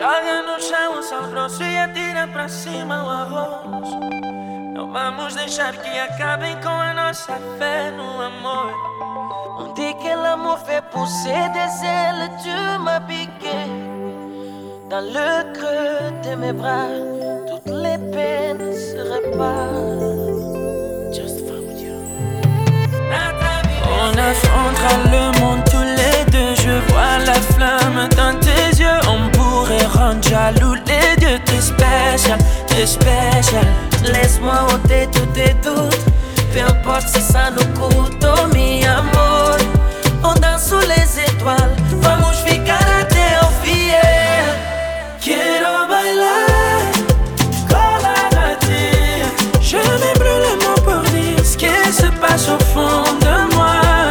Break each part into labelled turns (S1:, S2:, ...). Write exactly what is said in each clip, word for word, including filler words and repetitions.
S1: Joga no chão, só grosso e atira pra cima o arroz. Não vamos deixar que acabem com a nossa fé no amor. On dit que l'amour fait pousser des ailes, tu m'as piqué. Dans le creux de mes bras, toutes les peines se réparent. Just fuck with you. On affrontera le monde tous les deux. Je vois la flamme dans tes yeux. On pourrait rendre jaloux les dieux. T'es spécial, t'es spécial. Laisse-moi ôter tous tes doutes. Peu importe si ça nous coûte, oh mi amor. On danse sous les étoiles. Vamos ficar até ao fiel. Quiero bailar colada a ti. Je me brûle les mots pour dire ce qui se passe au fond de moi.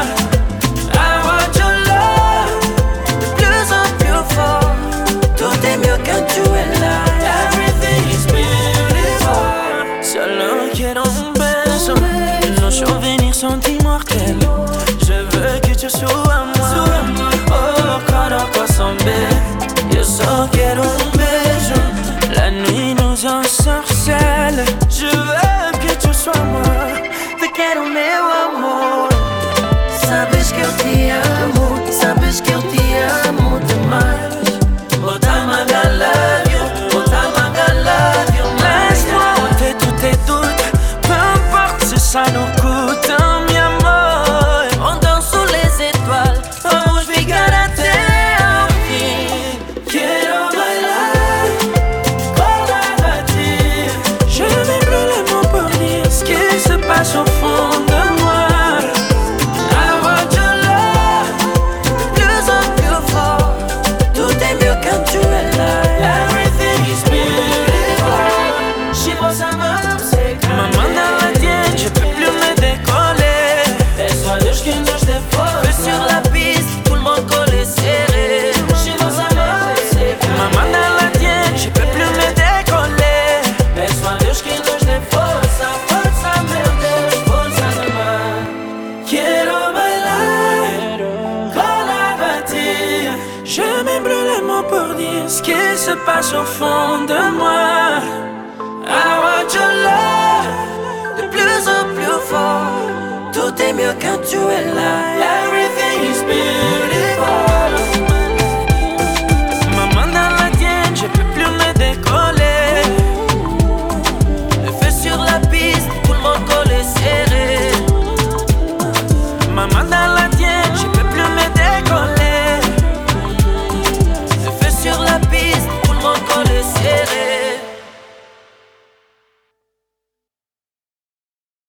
S1: I want your love de plus en plus fort. Tout est mieux quand tu es là. Everything is beautiful. Solo quiero un beso. Nos souvenirs sont immortels. Je veux que tu sois moi. Oh, cada corazón ve. Yo solo quiero un beso. La nuit nous ensorcelle. Je veux que tu sois moi. Te quero meu amor. Sabes que eu te amo. Sabes que eu te amo demais. Bota-me I love you. Bota-me I love you. Laisse-moi ôter tous tes doutes. Peu importe si ça nous coûte, mi amor. On danse sous les étoiles. Vamos ficar até ao fim. Quiero bailar colada a ti. Je me brûle les mots pour dire ce qui se passe au fond de moi. I want your love de plus en plus fort. Tout est mieux quand tu es là. Everything is beautiful. Si vos amamos se caen. Ma main dans la tienne, je peux plus me décoller. Beso a Dios que nos dé força. Feu sur la piste, tout le monde collé serré. Si vos amamos se caen. Ma main dans la tienne, je peux plus me décoller. Beso a Dios que nos dé força. Força, meu Deus, força demais. Quiero bailar colada a ti. Je me brûle les mots pour dire ce qui se passe au fond de moi. I want your love de plus en plus fort. Tout est mieux quand tu es là. Every